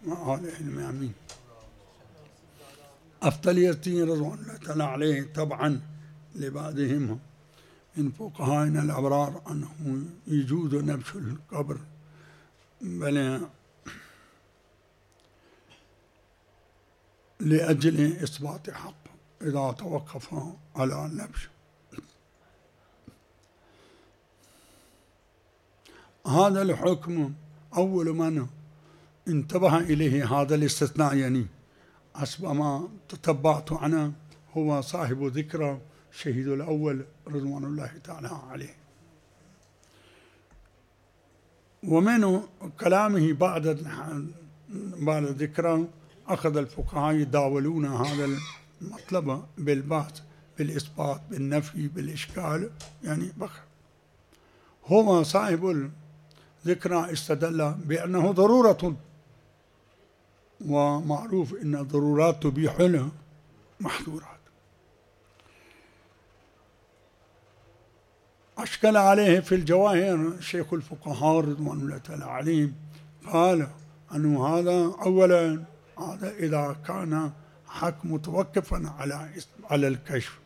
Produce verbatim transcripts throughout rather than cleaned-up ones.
وآلهم آمين. أفضليتي رضوان الله تعالى عليه طبعا لبعضهم من فقهائنا الأبرار أنه يجوز نبش القبر، بل لأجل إثبات حق إذا توقف على النبش. هذا الحكم أول من انتبه إليه هذا الاستثناء، يعني حسب ما تتبعت عنه هو صاحب ذكرى الشهيد الأول رضوان الله تعالى عليه. ومن كلامه بعد بعد ذكرى أخذ الفقهاء يداولون هذا المطلب بالبحث بالإثبات بالنفي بالإشكال، يعني بخ هو صاحب الذكرى استدل بأنه ضرورة، ومعروف أن الضرورات تبيح له محظورات. أشكل عليه في الجواهر شيخ الفقهاء رضوان الله تعالى عليهم، قال أنه هذا أولا هذا إذا كان حق متوقفا على على الكشف،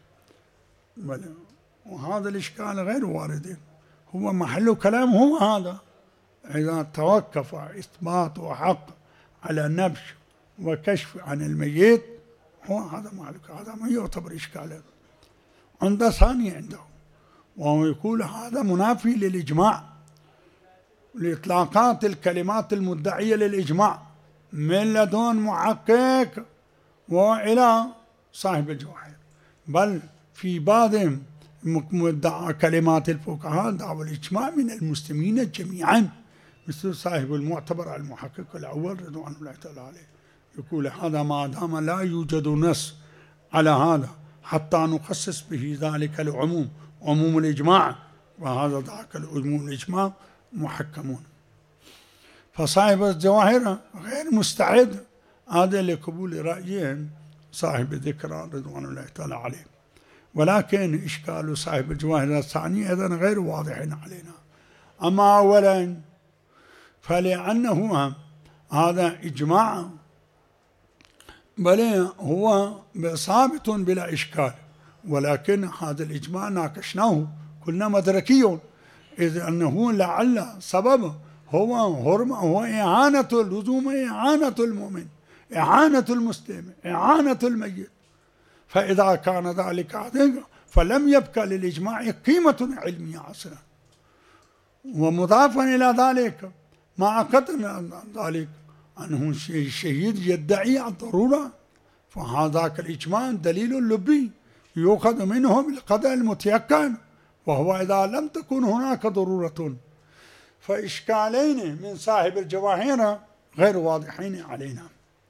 وهذا الإشكال غير وارد، هو محل كلام هو هذا، إذا توقف إثبات حق على نبش وكشف عن الميت هو هذا معلوك، هذا ما يعتبر إشكالا. عند ثاني عنده وهو يقول هذا منافي للإجماع، لإطلاقات الكلمات المدعية للإجماع من لدن محقق وإلى صاحب الجواهر، بل في بعض مدعى كلمات الفقهاء دعوى الإجماع من المسلمين جميعا، مثل صاحب المعتبر المحقق الأول رضوان الله تعالى عليه، يقول هذا ما دام لا يوجد نص على هذا حتى نخصص به ذلك العموم عموم الإجماع، وهذا ذاك العموم الإجماع محكمون. فصاحب الجواهر غير مستعد هذا لقبول رأيه صاحب الذكرى رضوان الله تعالى عليه، ولكن إشكال صاحب الجواهر الثاني أيضا غير واضح علينا. أما أولا فلأنه هذا إجماع بل هو ثابت بلا إشكال، ولكن هذا الإجماع ناقشناه كلنا مدركي، إذ أنه لعل سبب هو هرم هو إعانة اللزوم، إعانة المؤمن، إعانة المسلم، إعانة الميت. فإذا كان ذلك فلم يبقى للإجماع قيمة علمية أصلا. ومضافا إلى ذلك ما أخذنا ذلك أنه الشهيد يدعي الضرورة، فهذاك الإجماع دليل لبي يؤخذ منه بالقدر المتيقن، وهو إذا لم تكن هناك ضرورة. فإشكالين من صاحب الجواهر غير واضحين علينا.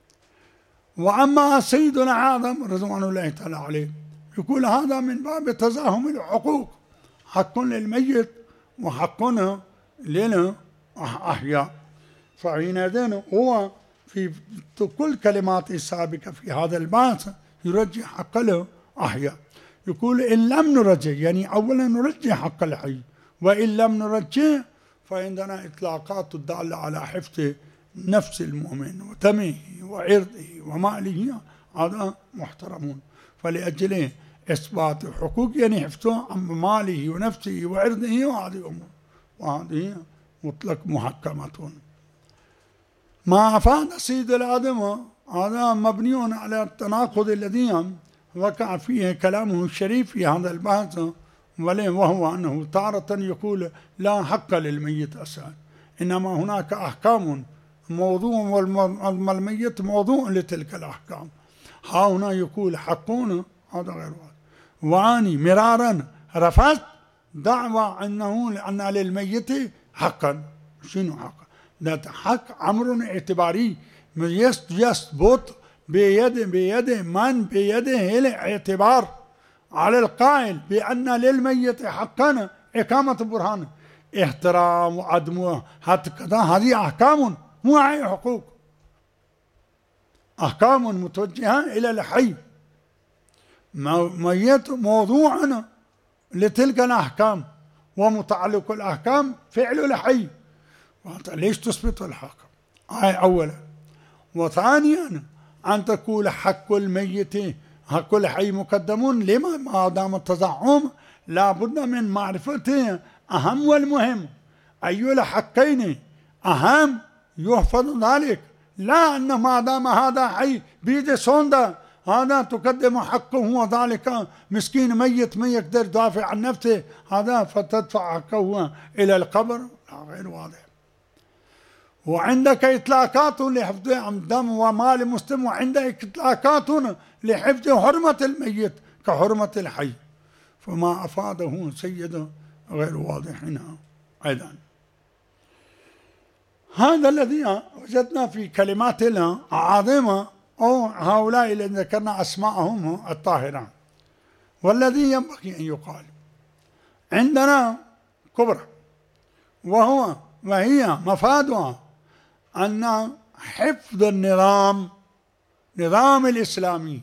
وأما سيدنا أعظم رضوان الله تعالى عليه يقول هذا من باب تزاحم الحقوق، حق للميت وحق للأحياء، فحينئذ هو في كل كلمات السابقة في هذا البحث يرجح حق الأحياء. يقول إن لم نرجح، يعني أولا نرجح حق الحي، وإن لم نرجح فعندنا إطلاقات الدالة على حفظ نفس المؤمن ودمه وعرضه وماله، هذا محترمون. فلأجله إثبات حقوق يعني حفظه عن ماله ونفسه وعرضه، وهذه أمور وهذه مطلق محكمة. ما أفاد سيد الآدم هذا مبني على التناقض الذي وقع فيه كلامه الشريف في هذا البحث، وهو أنه تارة يقول لا حق للميت أصلا، إنما هناك أحكام موضوع والميت موضوع لتلك الأحكام. ها هنا يقول حقون، هذا غير واضح. وأني مرارا رفضت دعوى أنه لأن للميت حقا. شنو حقا؟ ذات حق أمر اعتباري يثبت بيد بيد من بيده الاعتبار على القائل بأن للميت حقا إقامة برهان، احترام وعدم حتى كذا، هذه أحكام مو أي حقوق، أحكام متوجهة إلى الحي، ميت موضوع لتلك الأحكام، ومتعلق الأحكام فعل الحي. ليش تثبت الحق؟ هاي أولا. وثانيا أن تقول حق الميت حق الحي مقدم، لما ما دام التزعم لا بد من معرفة أهم والمهم، أي الحقين أهم يحفظ ذلك، لا أن ما دام هذا حي بيد صوندا هذا تقدم حقه وذلك مسكين ميت ما يقدر يدافع عن نفسه هذا فتدفع حقه إلى القبر، لا غير واضح. وعندك إطلاقات لحفظ دم ومال مسلم، وعندك إطلاقات لحفظ حرمة الميت كحرمة الحي، فما أفاده سيد غير واضح هنا أيضا. هذا الذي وجدنا في كلماتنا عظيمة، أو هؤلاء الذين ذكرنا أسماءهم الطاهرة. والذي ينبغي أن يقال عندنا كبرى، وهو وهي مفادها أن حفظ النظام نظام الإسلامي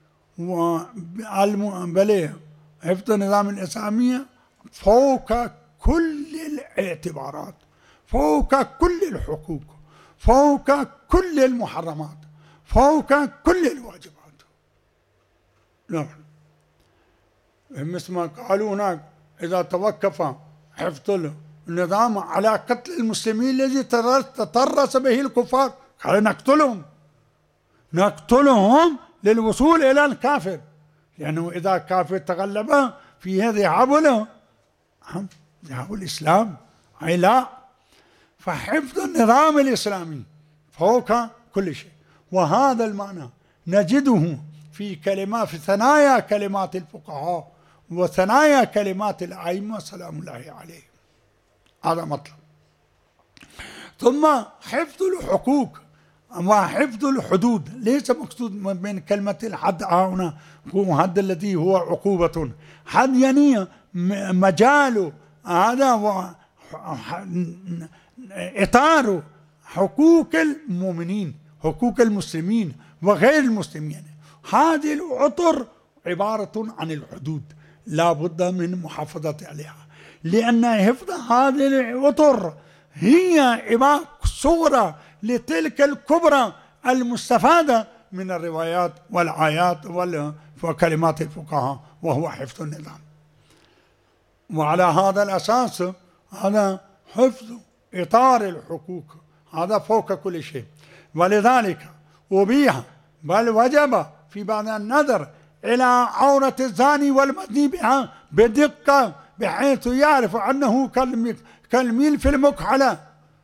بل حفظ النظام الإسلامي فوق كل الاعتبارات، فوق كل الحقوق، فوق كل المحرمات، فوق كل الواجبات. نعم، مثل ما قالوا هناك إذا توقف حفظ النظام على قتل المسلمين الذي تطرس به الكفار قال نقتلهم نقتلهم للوصول إلى الكافر، لأنه إذا كافر تغلب في هذه عبله ذهب الإسلام، أي لا. فحفظ النظام الإسلامي فوق كل شيء، وهذا المعنى نجده في كلمات في ثنايا كلمات الفقهاء وثنايا كلمات الأئمة سلام الله عليهم، هذا مطلب. ثم حفظ الحقوق وحفظ الحدود، ليس مقصود من كلمة الحد هنا هو حد الذي هو عقوبة، حد يعني مجال هذا إطار حقوق المؤمنين حقوق المسلمين وغير المسلمين. هذه الأطر عبارة عن الحدود لا بد من محافظة عليها، لأن حفظ هذه الأطر هي عبارة صورة لتلك الكبرى المستفادة من الروايات والآيات وكلمات الفقهاء، وهو حفظ النظام. وعلى هذا الأساس هذا حفظ إطار الحقوق هذا فوق كل شيء، ولذلك أبيح بل وجب في بعض النظر إلى عورة الزاني والمزني بها بدقة بحيث يعرف أنه كالميل في المكحلة،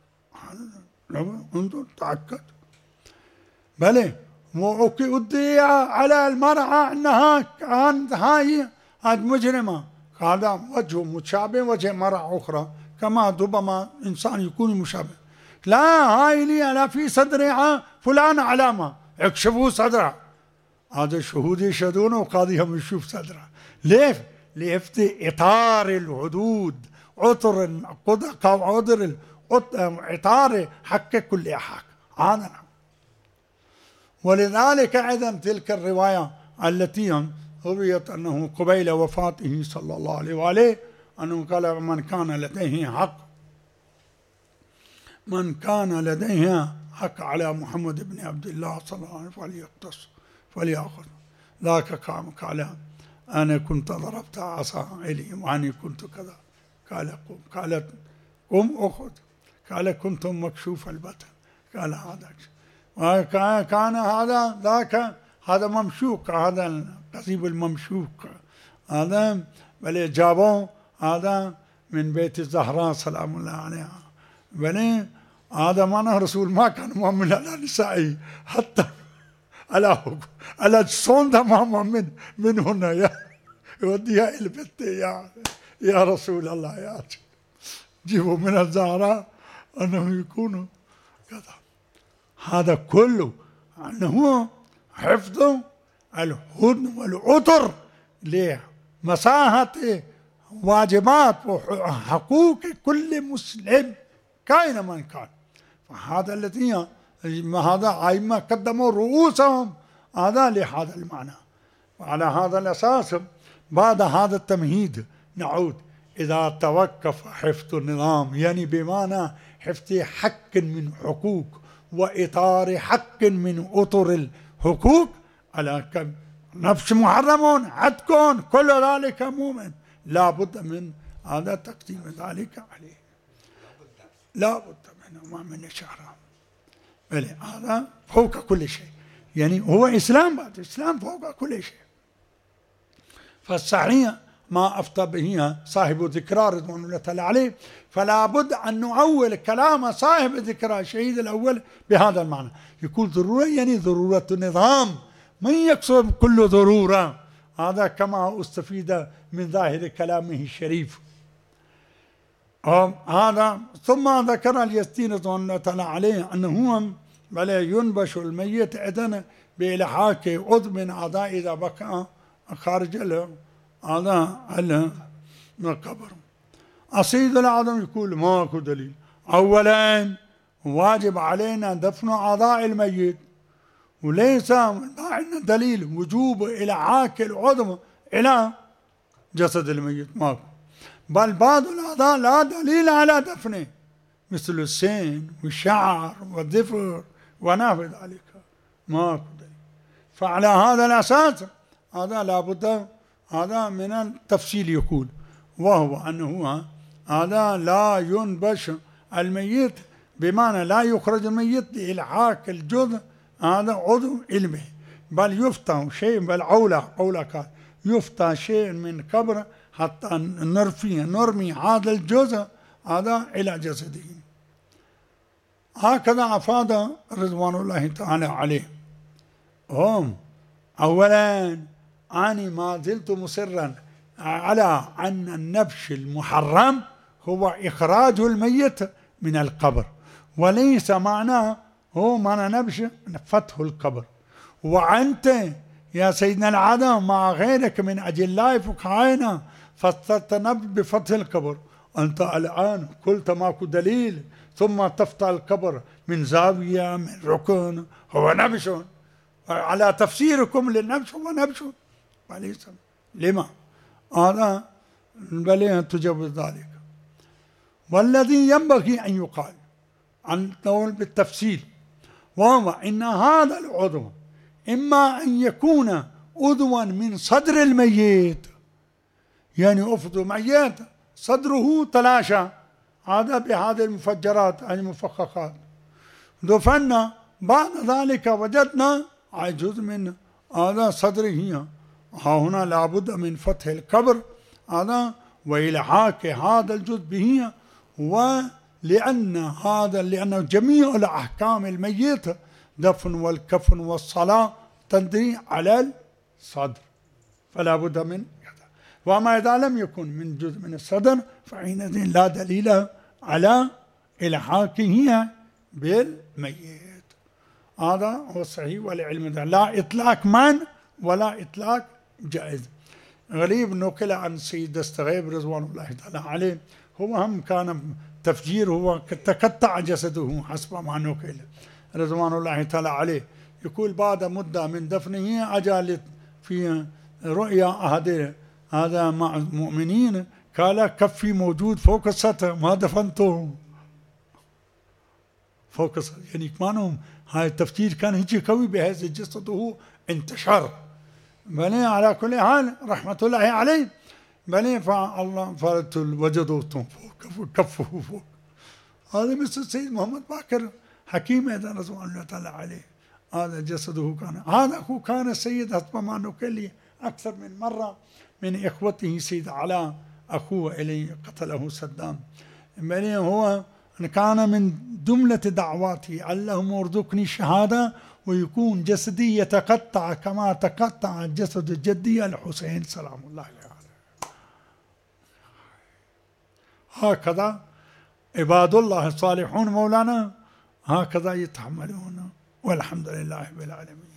انظر تأكد. بلى وأدعي على المرأة أنها كانت هاي مجرمة، هذا وجه مشابه وجه مرأة أخرى، كما ربما إنسان يكون مشابه، لا هاي لي أنا في صدرها فلان علامة اكشفوا صدرها، هذا الشهود يشهدون وقاضيهم يشوف صدرها. ليه؟ لحفظ إطار الحدود، عطر عطر إطار حق كل حق هذا. ولذلك أيضا تلك الرواية التي رويت أنه قبيل وفاته صلى الله عليه وآله أنه قال من كان لديه حق من كان لديه حق على محمد بن عبد الله صلى الله عليه وسلم فليقتص فليأخذ. ذاك قام قال أنا كنت ضربت عصا إلي وأني كنت كذا، قال قم، قالت قم أخذ، قال كنت مكشوف البطن، قال هذا كان هذا ذاك هذا ممشوق، هذا القصيب الممشوق هذا بل جابوه هذا من بيت الزهراء سلام الله عليها، بل هذا معنى رسول ما كان مؤمن على نسائه حتى على على الصندة ما مؤمن من هنا يا يوديها إلى البيت يا يا رسول الله يا جيبوا من الزهراء أنه يكونوا كذا. هذا كله أنه حفظ الهدن والعطر لمساحة واجبات وحقوق كل مسلم كائن من كان. فهذا الذي هذا أئمة قدموا رؤوسهم هذا لهذا المعنى. وعلى هذا الأساس بعد هذا التمهيد نعود إذا توقف حفظ النظام، يعني بمعنى حفظ حق من حقوق وإطار حق من أطر الحقوق على كم نفس محرم عتق كل ذلك مؤمن لا بد من هذا تقديم ذلك عليه لا بد منه ما من إشارة بل هذا فوق كل شيء يعني هو إسلام بعد إسلام فوق كل شيء. فالصحيح ما أفتى به صاحب ذكرى رضوان الله تعالى عليه فلا بد أن نعول كلام صاحب ذكرى الشهيد الأول بهذا المعنى. يقول ضرورة يعني ضرورة نظام من يقصد كل ضرورة هذا كما استفيد من ظاهر كلامه الشريف. هذا ثم ذكر اليزيدي رضوان الله تعالى عليه أنه بل ينبش الميت إذن بإلحاق عضو من أعضاء إذا بقى خارج له هذا من القبر. السيد الأعظم يقول ماكو دليل. أولا واجب علينا دفن أعضاء الميت وليس ما عندنا دليل وجوب إلحاق العضو إلى جسد الميت ماكو، بل بعض الأعضاء لا دليل على دفنه مثل السن والشعر والظفر ونحو ذلك ماكو دليل. فعلى هذا الأساس هذا لابد هذا من التفصيل يقول وهو أنه هذا لا ينبش الميت بمعنى لا يخرج الميت لإلحاق الجزء هذا عضو علمه بل يفتح شيء بل أولى أولى كان يفتح شيء من قبر حتى نرفي نرمي هذا الجزء هذا إلى جسده. هكذا أفاد رضوان الله تعالى عليه. هم أولا أنا ما زلت مصرا على أن النبش المحرم هو إخراج الميت من القبر وليس معناه هو معنى نبش فتح القبر. وأنت يا سيدنا العدم مع غيرك من أجلاء فقهائنا فسرت نبش بفتح القبر. أنت الآن قلت ماكو دليل ثم تفتح القبر من زاوية من ركن هو نبش على تفسيركم للنبش هو نبش وليس لما هذا بل تجوز ذلك. والذي ينبغي أن يقال عن نقول بالتفصيل وهو إن هذا العضو إما أن يكون عضوا من صدر الميت يعني أفضل ميت صدره تلاشى هذا بهذه المفجرات المفخخات دفنا بعد ذلك وجدنا جزء من هذا صدره ها هنا لابد من فتح القبر هذا وإلحاق هذا الجزء به. ولأن هذا لأن جميع الأحكام الميت دفن والكفن والصلاة تدري على الصدر فلا بد من كذا. وما إذا لم يكن من جزء من الصدر فحينئذ لا دليل على إلحاقه بالميت. هذا هو الصحيح والعلم ده لا إطلاق من ولا إطلاق جائز. غريب نقل عن سيد دستغيب رضوان الله تعالى عليه هو هم كان تفجير هو تقطع جسده حسب ما نقل رضوان الله تعالى عليه. يقول بعد مدة من دفنه أجا في رؤيا أحد هذا مع المؤمنين قال كفي موجود فوق السطح ما دفنته فوق السطح يعني كمانهم هاي التفجير كان هيك قوي بحيث جسده انتشر. بني على كل حال رحمة الله عليه بني فالله فرت وجدوا فوق كفه فوق. هذا مثل السيد محمد باكر حكيم هذا رضوان الله تعالى عليه هذا جسده كان هذا هو كان السيد حسب ما نقل أكثر من مرة من إخوته سيد علاء أخوه إليه قتله صدام بني هو كان من جملة دعواتي اللهم ارزقني الشهادة ويكون جسدي يتقطع كما تقطع جسد جدي الحسين سلام الله عليه. هكذا عباد الله الصالحون مولانا هكذا يتحملون والحمد لله رب العالمين.